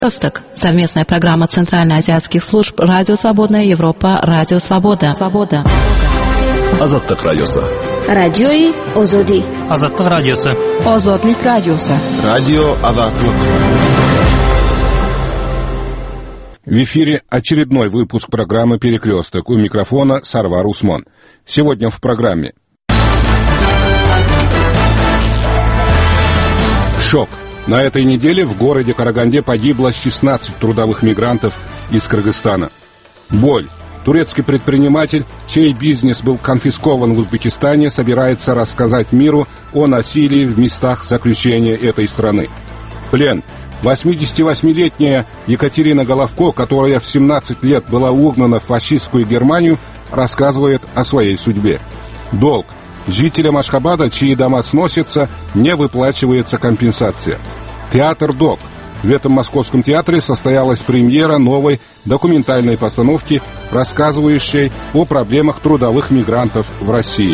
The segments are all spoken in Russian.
Росток. Совместная программа Центральноазиатских служб «Радио Свободная Европа», «Радио Свобода». Азаттык радиосы. Радиои Озоди. Азаттык радиосы. Озодлик радиосы. Радио Азаттык. В эфире очередной выпуск программы «Перекресток». У микрофона Сарвар Усман. Сегодня в программе. Шок. На этой неделе в городе Караганде погибло 16 трудовых мигрантов из Кыргызстана. Боль. Турецкий предприниматель, чей бизнес был конфискован в Узбекистане, собирается рассказать миру о насилии в местах заключения этой страны. Плен. 88-летняя Екатерина Головко, которая в 17 лет была угнана в фашистскую Германию, рассказывает о своей судьбе. Долг. Жителям Ашхабада, чьи дома сносятся, не выплачивается компенсация. Театр «Док». В этом московском театре состоялась премьера новой документальной постановки, рассказывающей о проблемах трудовых мигрантов в России.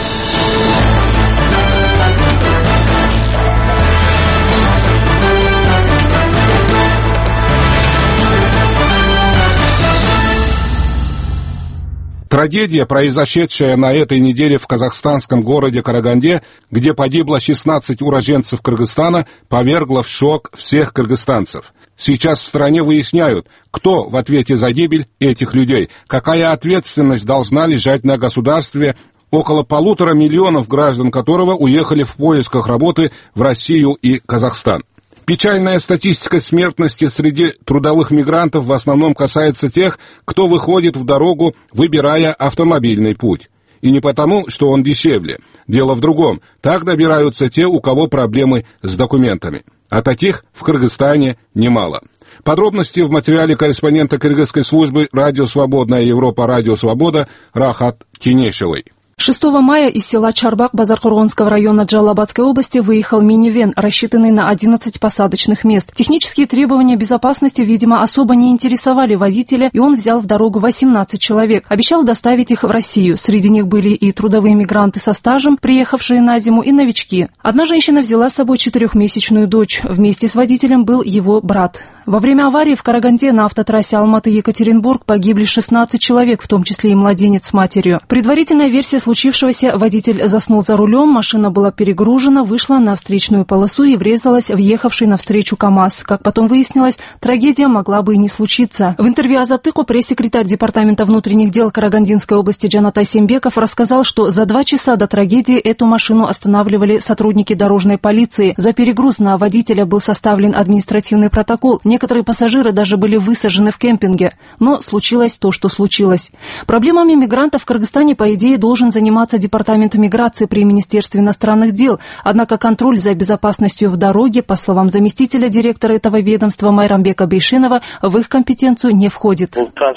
Трагедия, произошедшая на этой неделе в казахстанском городе Караганде, где погибло 16 уроженцев Кыргызстана, повергла в шок всех кыргызстанцев. Сейчас в стране выясняют, кто в ответе за гибель этих людей, какая ответственность должна лежать на государстве, около 1,5 миллиона граждан которого уехали в поисках работы в Россию и Казахстан. Печальная статистика смертности среди трудовых мигрантов в основном касается тех, кто выходит в дорогу, выбирая автомобильный путь. И не потому, что он дешевле. Дело в другом. Так добираются те, у кого проблемы с документами. А таких в Кыргызстане немало. Подробности в материале корреспондента кыргызской службы «Радио Свободная Европа», «Радио Свобода» Рахат Кинешевой. 6 мая из села Чарбак Базаркурганского района Джалалабадской области выехал минивэн, рассчитанный на 11 посадочных мест. Технические требования безопасности, видимо, особо не интересовали водителя, и он взял в дорогу 18 человек. Обещал доставить их в Россию. Среди них были и трудовые мигранты со стажем, приехавшие на зиму, и новички. Одна женщина взяла с собой 4-месячную дочь. Вместе с водителем был его брат. Во время аварии в Караганде на автотрассе Алматы-Екатеринбург погибли 16 человек, в том числе и младенец с матерью. Предварительная версия случившегося: водитель заснул за рулем, машина была перегружена, вышла на встречную полосу и врезалась в ехавший навстречу КАМАЗ. Как потом выяснилось, трагедия могла бы и не случиться. В интервью Азаттыку пресс-секретарь Департамента внутренних дел Карагандинской области Джанатай Сембеков рассказал, что за 2 часа до трагедии эту машину останавливали сотрудники дорожной полиции. За перегруз на водителя был составлен административный протокол. Некоторые пассажиры даже были высажены в кемпинге. Но случилось то, что случилось. Проблемами мигрантов в Кыргызстане, по идее, должен заниматься Департамент миграции при Министерстве иностранных дел. Однако контроль за безопасностью в дороге, по словам заместителя директора этого ведомства Майрамбека Бейшенова, в их компетенцию не входит.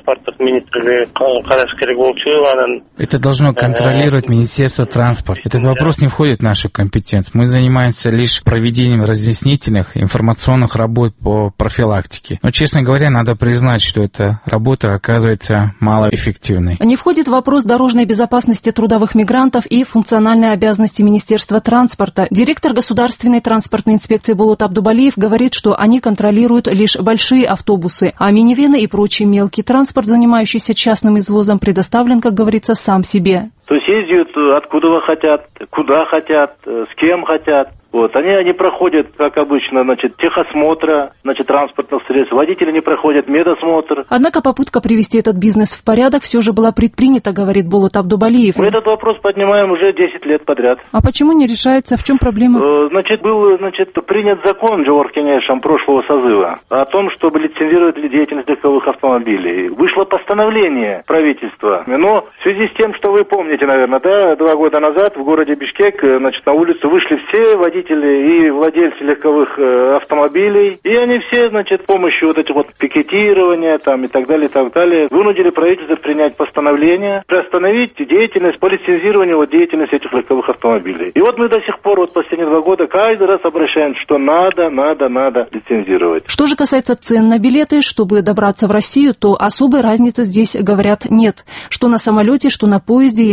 Это должно контролировать Министерство транспорта. Этот вопрос не входит в нашу компетенцию. Мы занимаемся лишь проведением разъяснительных информационных работ по профилактике. Но, честно говоря, надо признать, что эта работа оказывается малоэффективной. Не входит в вопрос дорожной безопасности трудовых мигрантов и функциональные обязанности Министерства транспорта. Директор Государственной транспортной инспекции Болот Абдубалиев говорит, что они контролируют лишь большие автобусы, а минивены и прочий мелкий транспорт, занимающийся частным извозом, предоставлен, как говорится, сам себе. То есть ездят откуда хотят, куда хотят, с кем хотят. Они проходят, как обычно, техосмотра, транспортных средств. Водители не проходят медосмотр. Однако попытка привести этот бизнес в порядок все же была предпринята, говорит Болот Абдубалиев. Мы этот вопрос поднимаем уже 10 лет подряд. А почему не решается? В чем проблема? Был принят закон Джоркинешем прошлого созыва о том, чтобы лицензировать деятельность легковых автомобилей. Вышло постановление правительства. Но в связи с тем, что вы помните, наверное, 2 года назад в городе Бишкек, на улицу вышли все водители и владельцы легковых автомобилей, и они все, с помощью пикетирования и так далее, вынудили правительство принять постановление, приостановить деятельность по лицензированию деятельности этих легковых автомобилей. И мы до сих пор, последние 2 года, каждый раз обращаемся, что надо лицензировать. Что же касается цен на билеты, чтобы добраться в Россию, то особой разницы здесь, говорят, нет. Что на самолете, что на поезде или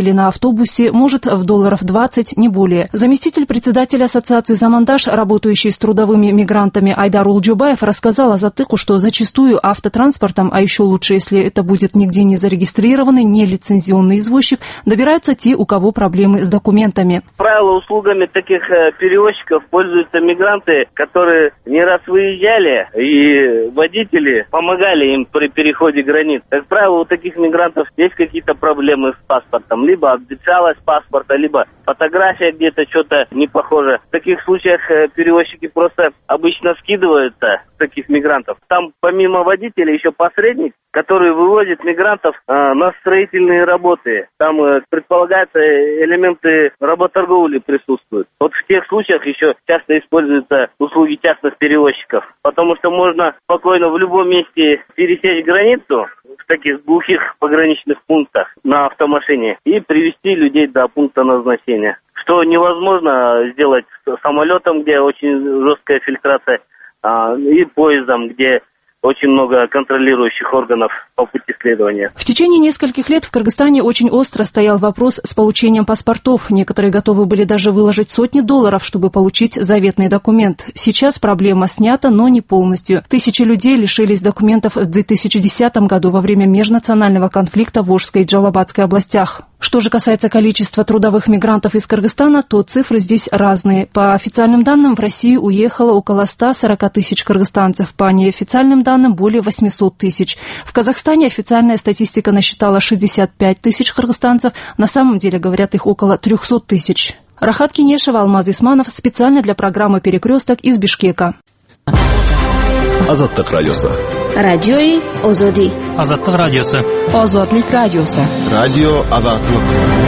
или на автобусе, может в $20, не более. Заместитель председателя Ассоциации «Замандаш», работающий с трудовыми мигрантами Айдар Улджубаев, рассказал Азаттыку, что зачастую автотранспортом, а еще лучше, если это будет нигде не зарегистрированный, нелицензионный извозчик, добираются те, у кого проблемы с документами. Правило, услугами таких перевозчиков пользуются мигранты, которые не раз выезжали, и водители помогали им при переходе границ. Как правило, у таких мигрантов есть какие-то проблемы с паспортом. Либо обветшалость паспорта, либо фотография где-то что-то не похоже. В таких случаях перевозчики просто обычно скидываются таких мигрантов. Там помимо водителя еще посредник, который вывозит мигрантов на строительные работы. Там предполагается элементы работорговли присутствуют. Вот в тех случаях еще часто используются услуги частных перевозчиков, потому что можно спокойно в любом месте пересечь границу в таких глухих пограничных пунктах на автомашине и привезти людей до пункта назначения. Что невозможно сделать самолетом, где очень жесткая фильтрация, и поездом, где очень много контролирующих органов по пути следования. В течение нескольких лет в Кыргызстане очень остро стоял вопрос с получением паспортов. Некоторые готовы были даже выложить сотни $, чтобы получить заветный документ. Сейчас проблема снята, но не полностью. Тысячи людей лишились документов в 2010 году во время межнационального конфликта в Волжской и Джалабадской областях. Что же касается количества трудовых мигрантов из Кыргызстана, то цифры здесь разные. По официальным данным, в Россию уехало около 140 тысяч кыргызстанцев, по неофициальным данным более 800 тысяч. В Казахстане официальная статистика насчитала 65 тысяч кыргызстанцев, на самом деле, говорят, их около 300 тысяч. Рахат Кинешева, Алмаз Исманов, специально для программы «Перекресток» из Бишкека. Азаттык радиосы. Радиои Озоди. Азаттык радиосы. Озодлик радиосы. Радио Азаттык.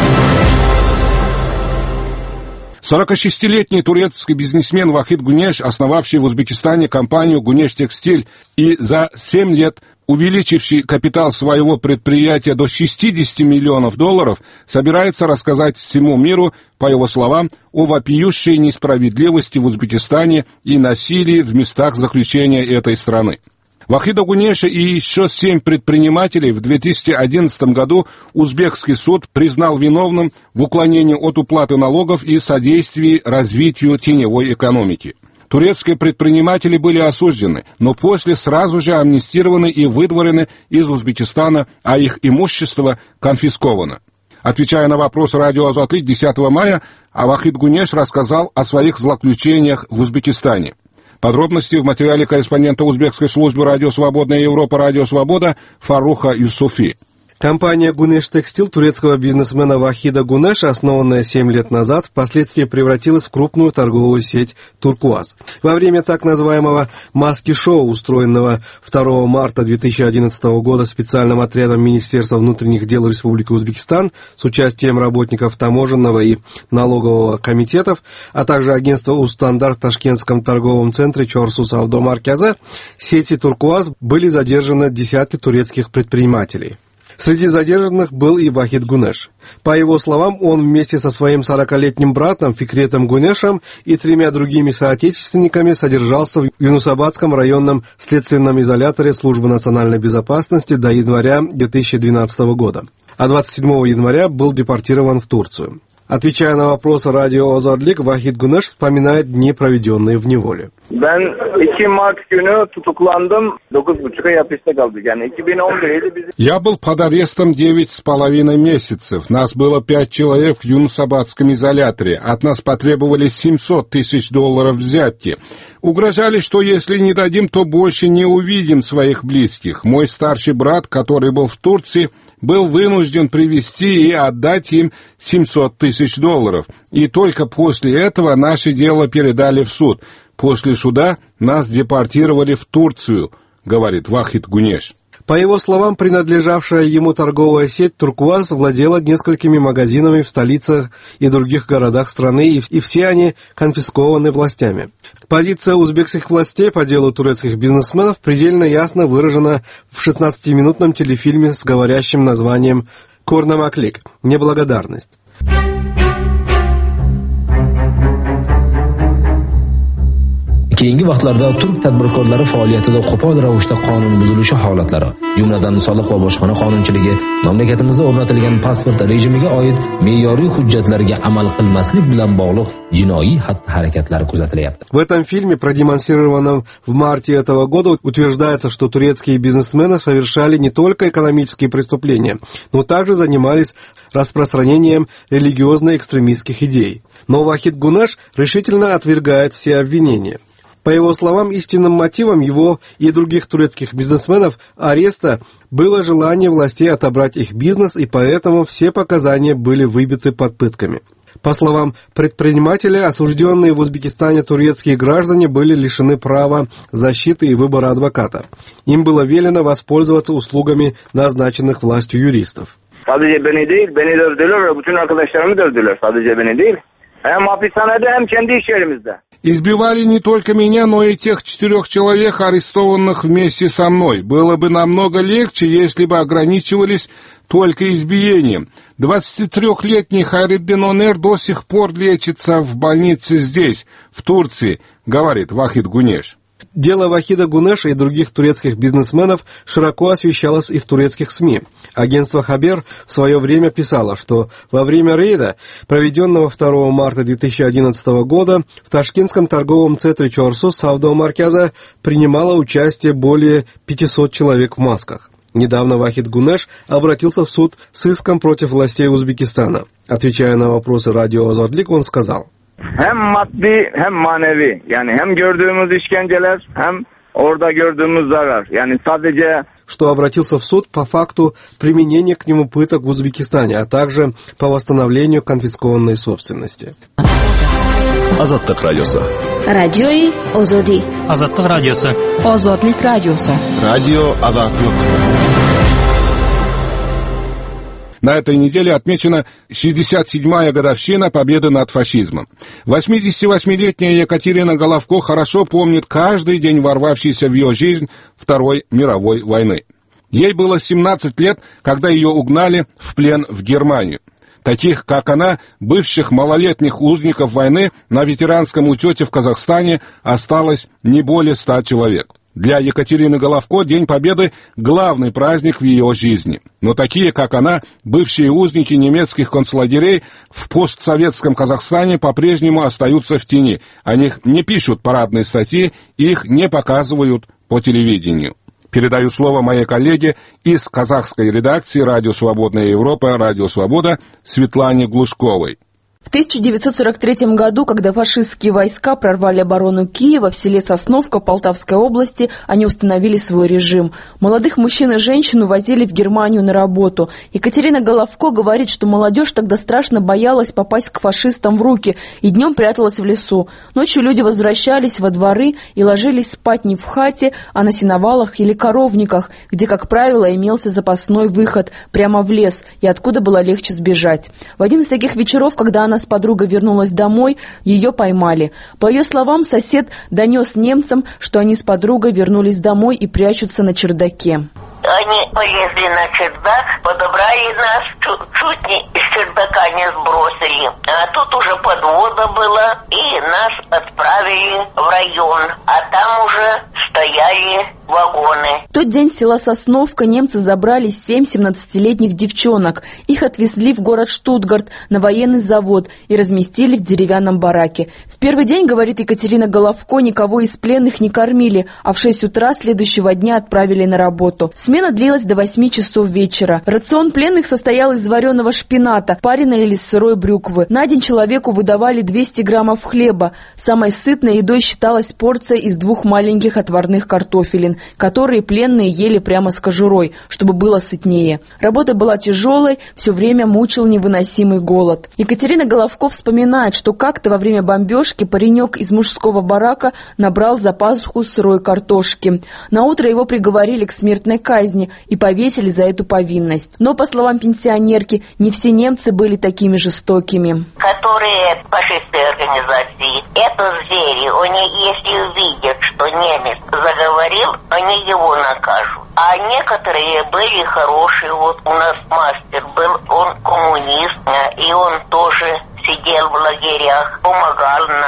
46-летний турецкий бизнесмен Вахид Гунеш, основавший в Узбекистане компанию «Гунеш Текстиль» и за 7 лет увеличивший капитал своего предприятия до $60 миллионов, собирается рассказать всему миру, по его словам, о вопиющей несправедливости в Узбекистане и насилии в местах заключения этой страны. Вахида Гунеша и еще 7 предпринимателей в 2011 году узбекский суд признал виновным в уклонении от уплаты налогов и содействии развитию теневой экономики. Турецкие предприниматели были осуждены, но после сразу же амнистированы и выдворены из Узбекистана, а их имущество конфисковано. Отвечая на вопрос радио «Азатлик» 10 мая, Вахид Гунеш рассказал о своих злоключениях в Узбекистане. Подробности в материале корреспондента узбекской службы «Радио Свободная Европа» «Радио Свобода» Фаруха Юсуфи. Компания «Гунеш Текстиль» турецкого бизнесмена Вахида Гунеша, основанная 7 лет назад, впоследствии превратилась в крупную торговую сеть «Туркуаз». Во время так называемого «маски-шоу», устроенного 2 марта 2011 года специальным отрядом Министерства внутренних дел Республики Узбекистан с участием работников таможенного и налогового комитетов, а также агентства «Устандарт» в Ташкентском торговом центре «Чорсу Савдо Марказа», сети «Туркуаз» были задержаны десятки турецких предпринимателей. Среди задержанных был и Вахид Гунеш. По его словам, он вместе со своим 40-летним братом Фикретом Гунешем и 3 другими соотечественниками содержался в Юнусабадском районном следственном изоляторе Службы национальной безопасности до января 2012 года, а 27 января был депортирован в Турцию. Отвечая на вопросы радио «Озодлик», Вахид Гунеш вспоминает дни, проведенные в неволе. Я был под арестом 9,5 месяцев. Нас было 5 человек в Юнусабадском изоляторе. От нас потребовали $700 тысяч взятки. Угрожали, что если не дадим, то больше не увидим своих близких. Мой старший брат, который был в Турции, был вынужден привезти и отдать им $700 тысяч. И только после этого наше дело передали в суд. После суда нас депортировали в Турцию, говорит Вахид Гунеш. По его словам, принадлежавшая ему торговая сеть «Туркуаз» владела несколькими магазинами в столицах и других городах страны, и все они конфискованы властями. Позиция узбекских властей по делу турецких бизнесменов предельно ясно выражена в 16-минутном телефильме с говорящим названием «Корнамаклик. Неблагодарность». Keyingi vaqtlarda turk tadbirkorlari faoliyatida qo'pol ravishda qonun buzilishi holatlari, jumladan soliq va bojxona qonunchiligi, mamlakatimizda o'rnatilgan pasport rejimiga oid me'yoriy hujjatlarga amal qilmaslik bilan bog'liq jinoiy xatti-harakatlari kuzatilyapti. В этом фильме, продемонстрированном в марте этого года, утверждается, что турецкие бизнесмены совершали не только экономические преступления, но также занимались распространением религиозно-экстремистских идей. Но Вахид Гунеш решительно отвергает все обвинения. По его словам, истинным мотивом его и других турецких бизнесменов ареста было желание властей отобрать их бизнес, и поэтому все показания были выбиты под пытками. По словам предпринимателя, осужденные в Узбекистане турецкие граждане были лишены права защиты и выбора адвоката. Им было велено воспользоваться услугами назначенных властью юристов. Избивали не только меня, но и тех 4 человек, арестованных вместе со мной. Было бы намного легче, если бы ограничивались только избиением. 23-летний Хайреддин Онер до сих пор лечится в больнице здесь, в Турции, говорит Вахид Гунеш. Дело Вахида Гунеша и других турецких бизнесменов широко освещалось и в турецких СМИ. Агентство Хабер в свое время писало, что во время рейда, проведенного 2 марта 2011 года, в ташкентском торговом центре Чорсу Савдо Марказа принимало участие более 500 человек в масках. Недавно Вахид Гунеш обратился в суд с иском против властей Узбекистана. Отвечая на вопросы радио Озодлик, он сказал: hem maddi hem manevi, yani hem gördüğümüz işkenceler hem orada gördüğümüz zarar. Yani sadece что обратился в суд по факту применения к нему пыток в Узбекистане, а также по восстановлению конфискованной собственности. Азаттык радиосу. Радиои Озоди. Азаттык радиосу. Озодлик радиосу. Радио Азаттык. На этой неделе отмечена 67-я годовщина победы над фашизмом. 88-летняя Екатерина Головко хорошо помнит каждый день ворвавшийся в ее жизнь Второй мировой войны. Ей было 17 лет, когда ее угнали в плен в Германию. Таких, как она, бывших малолетних узников войны на ветеранском учете в Казахстане осталось не более 100 человек. Для Екатерины Головко День Победы – главный праздник в ее жизни. Но такие, как она, бывшие узники немецких концлагерей в постсоветском Казахстане по-прежнему остаются в тени. О них не пишут парадные статьи, их не показывают по телевидению. Передаю слово моей коллеге из казахской редакции «Радио Свободная Европа», «Радио Свобода» Светлане Глушковой. В 1943 году, когда фашистские войска прорвали оборону Киева, в селе Сосновка Полтавской области они установили свой режим. Молодых мужчин и женщин увозили в Германию на работу. Екатерина Головко говорит, что молодежь тогда страшно боялась попасть к фашистам в руки и днем пряталась в лесу. Ночью люди возвращались во дворы и ложились спать не в хате, а на сеновалах или коровниках, где, как правило, имелся запасной выход прямо в лес, и откуда было легче сбежать. В один из таких вечеров, когда она с подругой вернулась домой, ее поймали. По ее словам, сосед донес немцам, что они с подругой вернулись домой и прячутся на чердаке. Они полезли на чердак, подобрали нас, чуть не из чердака не сбросили. А тут уже подвода была, и нас отправили в район. А там уже стояли вагоны. В тот день с села Сосновка немцы забрали 7 17-летних девчонок. Их отвезли в город Штутгарт на военный завод и разместили в деревянном бараке. В первый день, говорит Екатерина Головко, никого из пленных не кормили, а в 6 утра следующего дня отправили на работу. Смена длилась до 8 часов вечера. Рацион пленных состоял из вареного шпината, пареной или сырой брюквы. На день человеку выдавали 200 граммов хлеба. Самой сытной едой считалась порция из 2 маленьких отварных картофелин, которые пленные ели прямо с кожурой, чтобы было сытнее. Работа была тяжелой, все время мучил невыносимый голод. Екатерина Головко вспоминает, что как-то во время бомбежки паренек из мужского барака набрал за пазуху сырой картошки. Наутро его приговорили к смертной казни и повесили за эту повинность. Но, по словам пенсионерки, не все немцы были такими жестокими. Которые фашистские организации, это звери, они если увидят, что немец заговорил, они его накажут. А некоторые были хорошие. Вот у нас мастер был, он коммунист, и он тоже сидел в лагерях, помогал нам.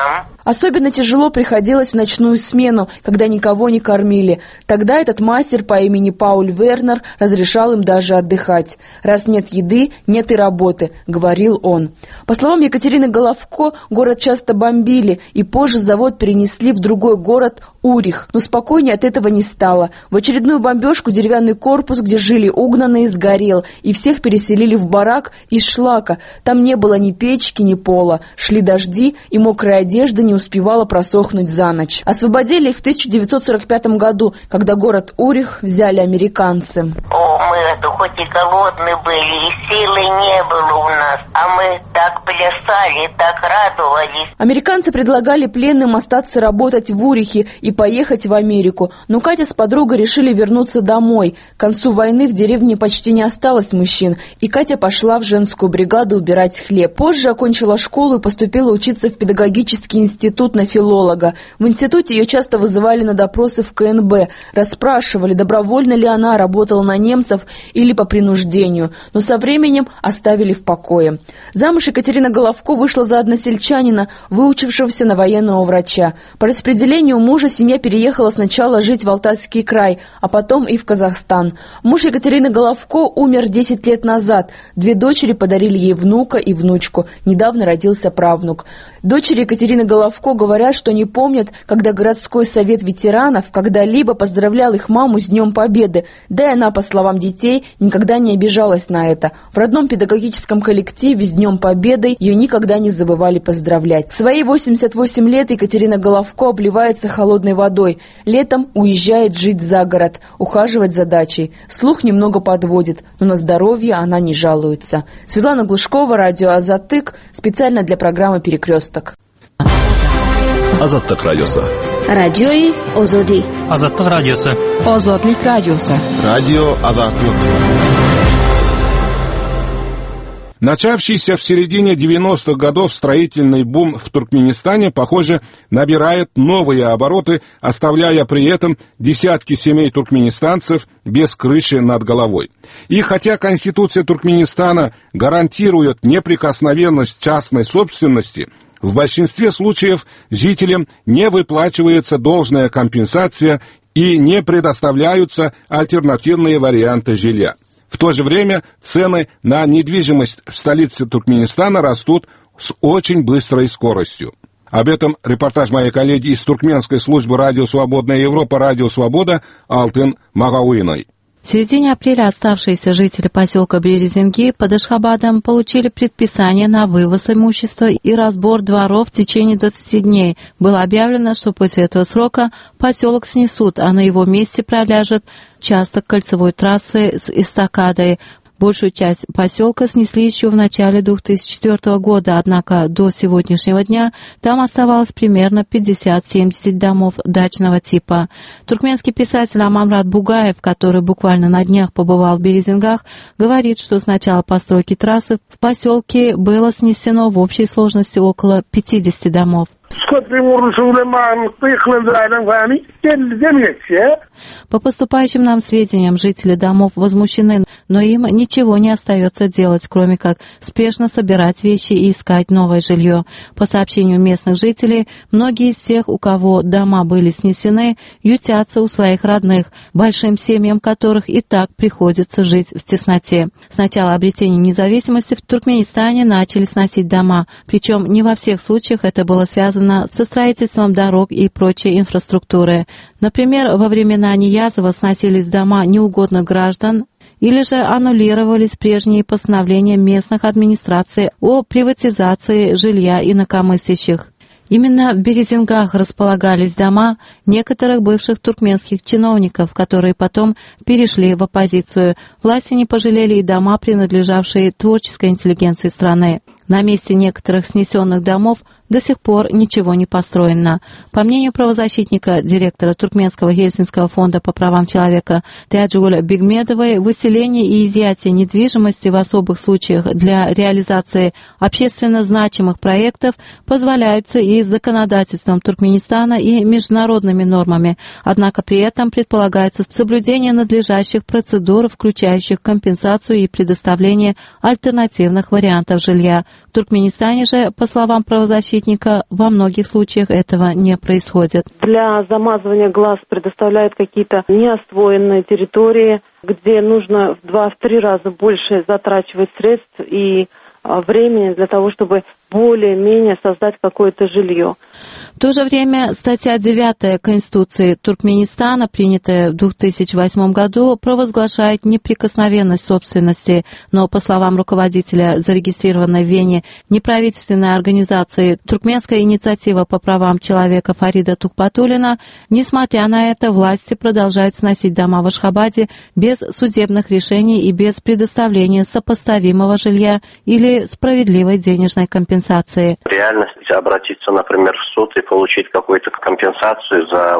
Особенно тяжело приходилось в ночную смену, когда никого не кормили. Тогда этот мастер по имени Пауль Вернер разрешал им даже отдыхать. «Раз нет еды, нет и работы», — говорил он. По словам Екатерины Головко, город часто бомбили, и позже завод перенесли в другой город Урих. Но спокойнее от этого не стало. В очередную бомбежку деревянный корпус, где жили угнанные, сгорел, и всех переселили в барак из шлака. Там не было ни печки, ни пола. Шли дожди, и мокрая одежда не успевала просохнуть за ночь. Освободили их в 1945 году, когда город Урих взяли американцы. Мы хоть и голодны были, и силы не было у нас, а мы так плясали, так радовались. Американцы предлагали пленным остаться работать в Урихе и поехать в Америку, но Катя с подругой решили вернуться домой. К концу войны в деревне почти не осталось мужчин, и Катя пошла в женскую бригаду убирать хлеб. Позже окончила школу и поступила учиться в педагогический институт на филолога. В институте ее часто вызывали на допросы в КНБ, расспрашивали, добровольно ли она работала на немцев или по принуждению, но со временем оставили в покое. Замуж Екатерина Головко вышла за односельчанина, выучившегося на военного врача. По распределению мужа семья переехала сначала жить в Алтайский край, а потом и в Казахстан. Муж Екатерины Головко умер 10 лет назад. 2 дочери подарили ей внука и внучку. Недавно родился правнук. Дочери Екатерины Головко говорят, что не помнят, когда городской совет ветеранов когда-либо поздравлял их маму с Днем Победы. Да и она, по словам детей, никогда не обижалась на это. В родном педагогическом коллективе с Днем Победы ее никогда не забывали поздравлять. В свои 88 лет Екатерина Головко обливается холодной водой. Летом уезжает жить за город, ухаживать за дачей. Слух немного подводит, но на здоровье она не жалуется. Светлана Глушкова, радио «Азаттык», специально для программы «Перекресток». Азаттык радиосы. Радиои Озоди. Азаттык радиосы. Озодлик радиосы. Радио Азаттык. Начавшийся в середине 90-х годов строительный бум в Туркменистане, похоже, набирает новые обороты, оставляя при этом десятки семей туркменистанцев без крыши над головой. И хотя Конституция Туркменистана гарантирует неприкосновенность частной собственности, в большинстве случаев жителям не выплачивается должная компенсация и не предоставляются альтернативные варианты жилья. В то же время цены на недвижимость в столице Туркменистана растут с очень быстрой скоростью. Об этом репортаж моей коллеги из туркменской службы «Радио Свободная Европа», «Радио Свобода» Алтын Магауиной. В середине апреля оставшиеся жители поселка Березинги под Ашхабадом получили предписание на вывоз имущества и разбор дворов в течение 20 дней. Было объявлено, что после этого срока поселок снесут, а на его месте проляжет участок кольцевой трассы с эстакадой. Большую часть поселка снесли еще в начале 2004 года, однако до сегодняшнего дня там оставалось примерно 50-70 домов дачного типа. Туркменский писатель Амамрат Бугаев, который буквально на днях побывал в Березингах, говорит, что с начала постройки трассы в поселке было снесено в общей сложности около 50 домов. По поступающим нам сведениям, жители домов возмущены, но им ничего не остается делать, кроме как спешно собирать вещи и искать новое жилье. По сообщению местных жителей, многие из тех, у кого дома были снесены, ютятся у своих родных, большим семьям которых и так приходится жить в тесноте. С начала обретения независимости в Туркменистане начали сносить дома, причем не во всех случаях это было связано со строительством дорог и прочей инфраструктуры. Например, во времена Ниязова сносились дома неугодных граждан или же аннулировались прежние постановления местных администраций о приватизации жилья инакомыслящих. Именно в Березингах располагались дома некоторых бывших туркменских чиновников, которые потом перешли в оппозицию. Власти не пожалели и дома, принадлежавшие творческой интеллигенции страны. На месте некоторых снесенных домов до сих пор ничего не построено. По мнению правозащитника, директора Туркменского Хельсинского фонда по правам человека Тяджуля Бигмедовой, выселение и изъятие недвижимости в особых случаях для реализации общественно значимых проектов позволяются и законодательством Туркменистана, и международными нормами. Однако при этом предполагается соблюдение надлежащих процедур, включающих компенсацию и предоставление альтернативных вариантов жилья. В Туркменистане же, по словам правозащитника, во многих случаях этого не происходит. Для замазывания глаз предоставляют какие-то неосвоенные территории, где нужно в 2-3 раза больше затрачивать средств и времени для того, чтобы более-менее создать какое-то жилье. В то же время статья 9 Конституции Туркменистана, принятая в 2008 году, провозглашает неприкосновенность собственности, но, по словам руководителя зарегистрированной в Вене неправительственной организации «Туркменская инициатива по правам человека» Фарида Тухпатуллина, несмотря на это, власти продолжают сносить дома в Ашхабаде без судебных решений и без предоставления сопоставимого жилья или справедливой денежной компенсации. В реальности обратиться, например, в суд и получить какую-то компенсацию за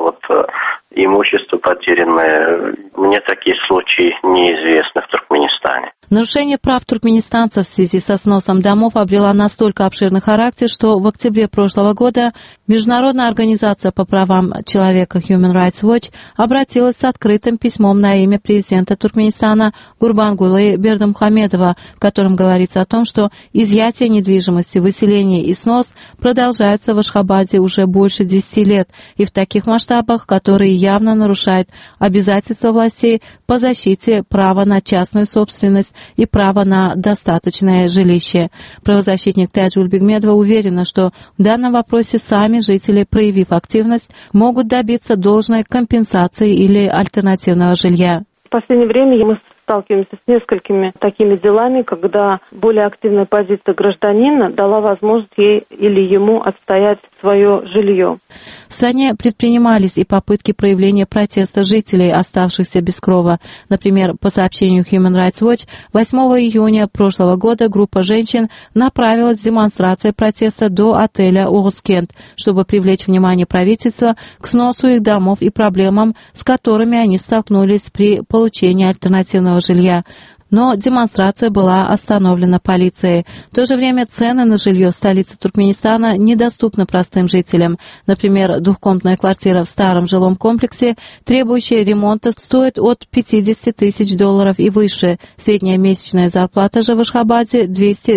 имущество потерянное. Мне такие случаи неизвестны в Туркменистане. Нарушение прав туркменистанцев в связи со сносом домов обрело настолько обширный характер, что в октябре прошлого года Международная организация по правам человека Human Rights Watch обратилась с открытым письмом на имя президента Туркменистана Гурбангулы Бердымухамедова, в котором говорится о том, что изъятие недвижимости, выселение и снос продолжаются в Ашхабаде уже больше 10 лет и в таких масштабах, которые явно нарушают обязательства властей по защите права на частную собственность и право на достаточное жилище. Правозащитник Таджуль Бигмедова уверена, что в данном вопросе сами жители, проявив активность, могут добиться должной компенсации или альтернативного жилья. В последнее время мы сталкиваемся с несколькими такими делами, когда более активная позиция гражданина дала возможность ей или ему отстоять свое жилье. В стране предпринимались и попытки проявления протеста жителей, оставшихся без крова. Например, по сообщению Human Rights Watch, 8 июня прошлого года группа женщин направилась с демонстрацией протеста до отеля «Оғыз-Кент», чтобы привлечь внимание правительства к сносу их домов и проблемам, с которыми они столкнулись при получении альтернативного жилья. Но демонстрация была остановлена полицией. В то же время цены на жилье в столице Туркменистана недоступны простым жителям. Например, двухкомнатная квартира в старом жилом комплексе, требующая ремонта, стоит от $50 тысяч и выше. Средняя месячная зарплата же в Ашхабаде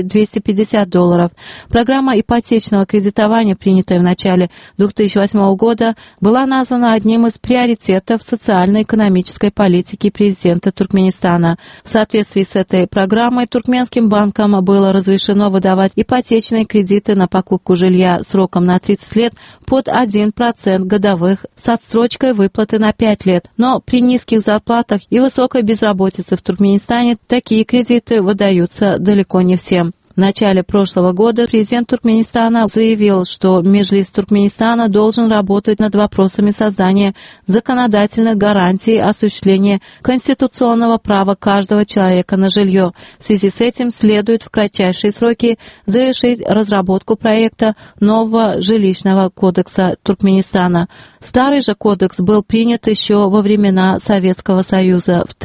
$200-250. Программа ипотечного кредитования, принятая в начале 2008 года, была названа одним из приоритетов социально-экономической политики президента Туркменистана. В соответствии с этой программой туркменским банкам было разрешено выдавать ипотечные кредиты на покупку жилья сроком на 30 лет под 1% годовых с отсрочкой выплаты на 5 лет. Но при низких зарплатах и высокой безработице в Туркменистане такие кредиты выдаются далеко не всем. В начале прошлого года президент Туркменистана заявил, что Меджлис Туркменистана должен работать над вопросами создания законодательных гарантий осуществления конституционного права каждого человека на жилье. В связи с этим следует в кратчайшие сроки завершить разработку проекта нового жилищного кодекса Туркменистана. Старый же кодекс был принят еще во времена Советского Союза в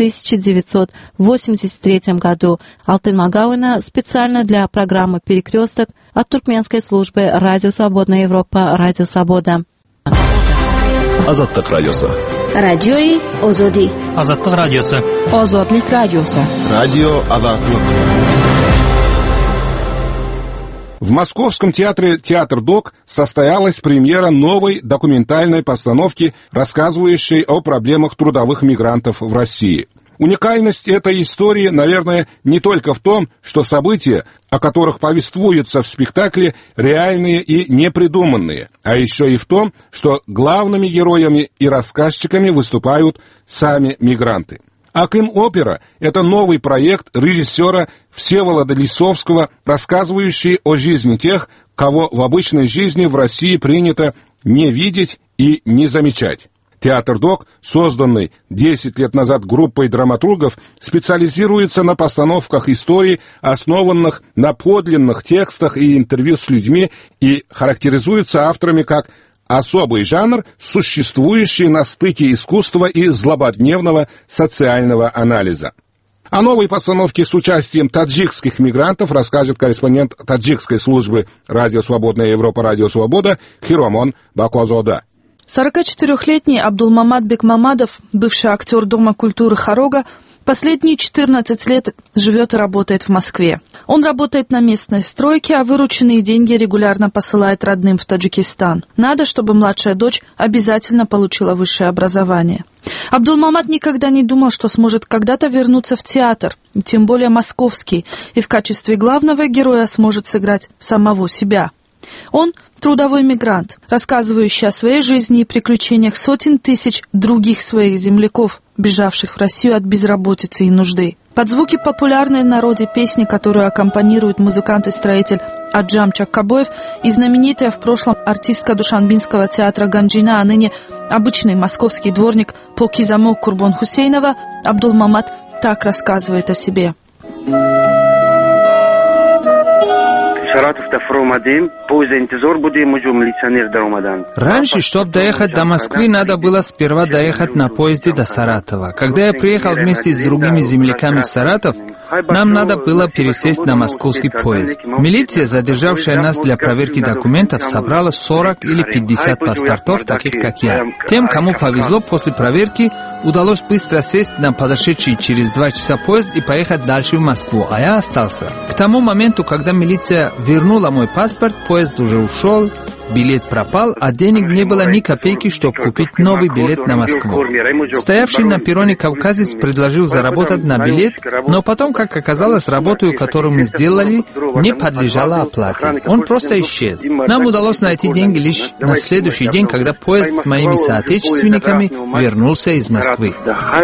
1983 году. Алтын Магауина специально для программы «Перекресток» от туркменской службы «Радио Свободная Европа», «Радио Свобода». Азаттык радиосы. Радиои Озоди. Азаттык радиосы. Озодлик радиосы. Радио Азаттык. В Московском театре «Театр Док» состоялась премьера новой документальной постановки, рассказывающей о проблемах трудовых мигрантов в России. Уникальность этой истории, наверное, не только в том, что события, о которых повествуется в спектакле, реальные и непридуманные, а еще и в том, что главными героями и рассказчиками выступают сами мигранты. «Аким-опера» — это новый проект режиссера Всеволода Лисовского, рассказывающий о жизни тех, кого в обычной жизни в России принято не видеть и не замечать. Театр Док, созданный 10 лет назад группой драматургов, специализируется на постановках историй, основанных на подлинных текстах и интервью с людьми, и характеризуется авторами как особый жанр, существующий на стыке искусства и злободневного социального анализа. О новой постановке с участием таджикских мигрантов расскажет корреспондент таджикской службы «Радио Свободная Европа», «Радио Свобода» Хиромон Бакозода. 44-летний Абдулмамад Бекмамадов, бывший актер Дома культуры Хорога, Последние 14 лет живет и работает в Москве. Он работает на местной стройке, а вырученные деньги регулярно посылает родным в Таджикистан. Надо, чтобы младшая дочь обязательно получила высшее образование. Абдулмамад никогда не думал, что сможет когда-то вернуться в театр, тем более московский, и в качестве главного героя сможет сыграть самого себя. Он трудовой мигрант, рассказывающий о своей жизни и приключениях сотен тысяч других своих земляков, бежавших в Россию от безработицы и нужды. Под звуки популярной в народе песни, которую аккомпанирует музыкант и строитель Аджам Чаккабоев, и знаменитая в прошлом артистка Душанбинского театра Ганджина, а ныне обычный московский дворник Покизамо Курбон Хусейнова, Абдулмамад так рассказывает о себе. Раньше, чтобы доехать до Москвы, надо было сперва доехать на поезде до Саратова. Когда я приехал вместе с другими земляками в Саратов, нам надо было пересесть на московский поезд. Милиция, задержавшая нас для проверки документов, собрала 40 или 50 паспортов, таких как я. Тем, кому повезло, после проверки удалось быстро сесть на подошедший через 2 часа поезд и поехать дальше в Москву, а я остался. К тому моменту, когда милиция вернула мой паспорт, поезд уже ушел, билет пропал, а денег не было ни копейки, чтобы купить новый билет на Москву. Стоявший на перроне кавказец предложил заработать на билет, но потом, как оказалось, работу, которую мы сделали, не подлежала оплате. Он просто исчез. Нам удалось найти деньги лишь на следующий день, когда поезд с моими соотечественниками вернулся из Москвы.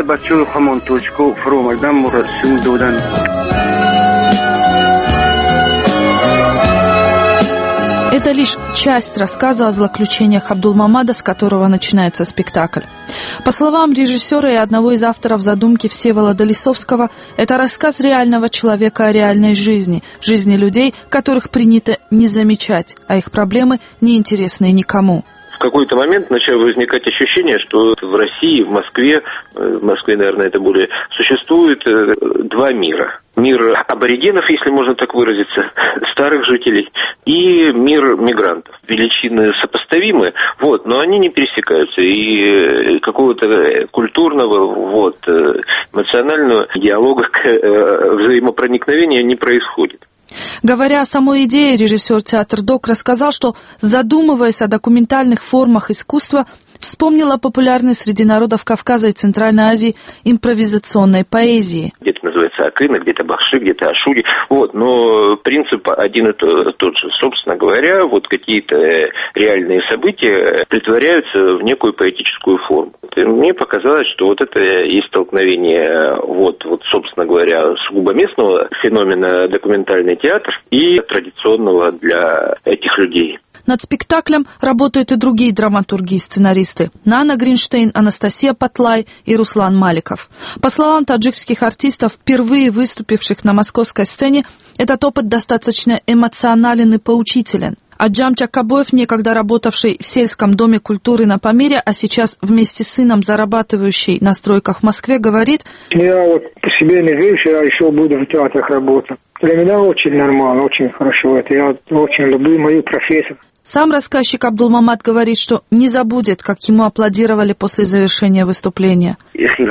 Это лишь часть рассказа о злоключениях Абдулмамада, с которого начинается спектакль. По словам режиссера и одного из авторов задумки Всеволода Лисовского, это рассказ реального человека о реальной жизни, жизни людей, которых принято не замечать, а их проблемы неинтересны никому. В какой-то момент начало возникать ощущение, что в России, в Москве, наверное, это более, существует 2 мира. Мир аборигенов, если можно так выразиться, старых жителей, и мир мигрантов. Величины сопоставимы, но они не пересекаются. И какого-то культурного, эмоционального диалога, взаимопроникновения не происходит. Говоря о самой идее, режиссер театра ДОК рассказал, что, задумываясь о документальных формах искусства, вспомнил о популярной среди народов Кавказа и Центральной Азии импровизационной поэзии. Где-то называется акына, где-то бахши, где-то ашури. Но принцип один и тот же. Собственно говоря, какие-то реальные события притворяются в некую поэтическую форму. И мне показалось, что это и столкновение, собственно говоря, сугубо местного феномена документальный театр и традиционного для этих людей. Над спектаклем работают и другие драматурги и сценаристы – Нана Гринштейн, Анастасия Патлай и Руслан Маликов. По словам таджикских артистов, впервые выступивших на московской сцене, этот опыт достаточно эмоционален и поучителен. Аджам Чаккабоев, некогда работавший в сельском доме культуры на Памире, а сейчас вместе с сыном зарабатывающий на стройках в Москве, говорит: «Я по себе не верю, что я еще буду в театрах работать. Для меня очень нормально, очень хорошо это. Я очень люблю мою профессию». Сам рассказчик Абдулмамад говорит, что не забудет, как ему аплодировали после завершения выступления.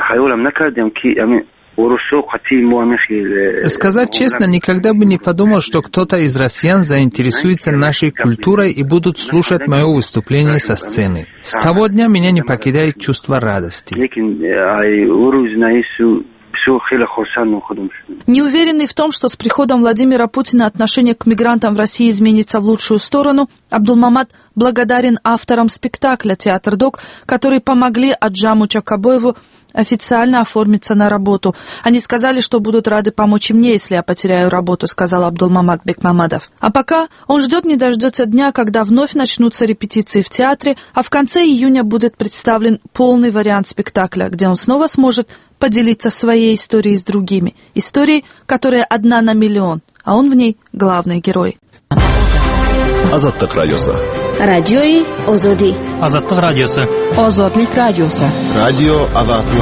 Сказать честно, никогда бы не подумал, что кто-то из россиян заинтересуется нашей культурой и будут слушать мое выступление со сцены. С того дня меня не покидает чувство радости. Неуверенный в том, что с приходом Владимира Путина отношение к мигрантам в России изменится в лучшую сторону, Абдулмамад благодарен авторам спектакля «Театр ДОК», которые помогли Аджаму Чаккабоеву официально оформиться на работу. Они сказали, что будут рады помочь и мне, если я потеряю работу, сказал Абдулмамад Бекмамадов. А пока он ждет не дождется дня, когда вновь начнутся репетиции в театре, а в конце июня будет представлен полный вариант спектакля, где он снова сможет поделиться своей историей с другими. Историей, которая 1 на миллион, а он в ней главный герой. Азаттык радиосы. Радиои Озоди. Азаттык радиосы. Озодлик радиосы. Радио Азаттык.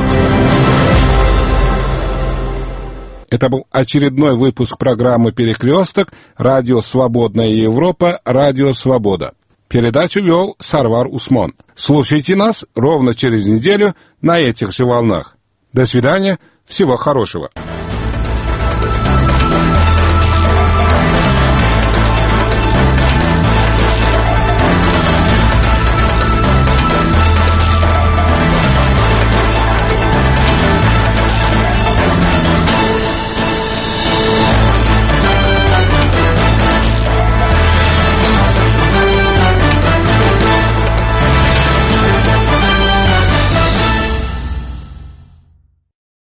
Это был очередной выпуск программы «Перекресток», радио «Свободная Европа», радио «Свобода». Передачу вел Сарвар Усмон. Слушайте нас ровно через неделю на этих же волнах. До свидания. Всего хорошего.